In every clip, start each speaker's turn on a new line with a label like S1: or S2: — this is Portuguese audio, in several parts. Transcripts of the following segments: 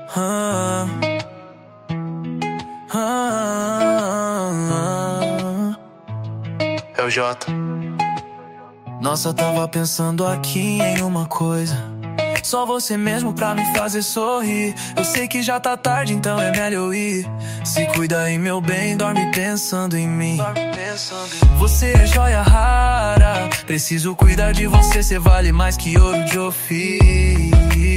S1: ah,
S2: É o Jota.
S1: Nossa, tava pensando aqui em uma coisa. Só você mesmo pra me fazer sorrir. Eu sei que já tá tarde, então é melhor eu ir. Se cuida aí, meu bem, dorme pensando em mim. Você é joia rara, preciso cuidar de você. Cê vale mais que ouro de Ofir.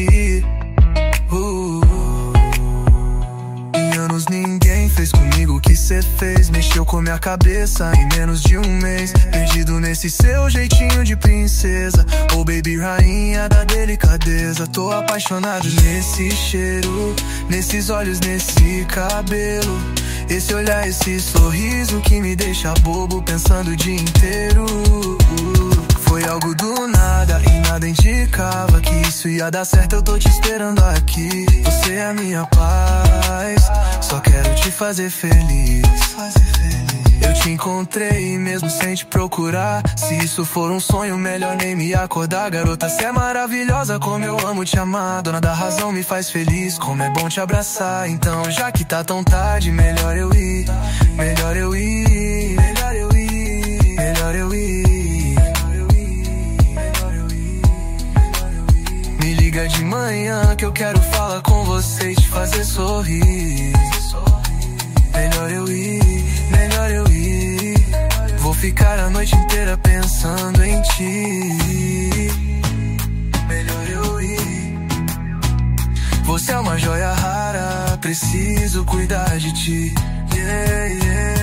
S1: Em anos ninguém fez comigo o que cê fez. Mexeu com minha cabeça em menos de um mês. Perdido nesse seu jeitinho de princesa. Oh baby, rainha da delicadeza. Tô apaixonado nesse cheiro, nesses olhos, nesse cabelo. Esse olhar, esse sorriso que me deixa bobo pensando o dia inteiro. Foi algo do nada e nada indicava que isso ia dar certo. Eu tô te esperando aqui. Você é a minha paz, só quero te fazer feliz. Eu te encontrei mesmo sem te procurar. Se isso for um sonho, melhor nem me acordar. Garota, cê é maravilhosa, como eu amo te amar. Dona da razão me faz feliz, como é bom te abraçar. Então já que tá tão tarde, melhor eu ir. Melhor eu ir. Melhor eu ir. Melhor eu ir. Me liga de manhã que eu quero falar com você e te fazer sorrir. Melhor eu ir, melhor eu ir. Vou ficar a noite inteira pensando em ti. Melhor eu ir. Você é uma joia rara, preciso cuidar de ti. Yeah, yeah.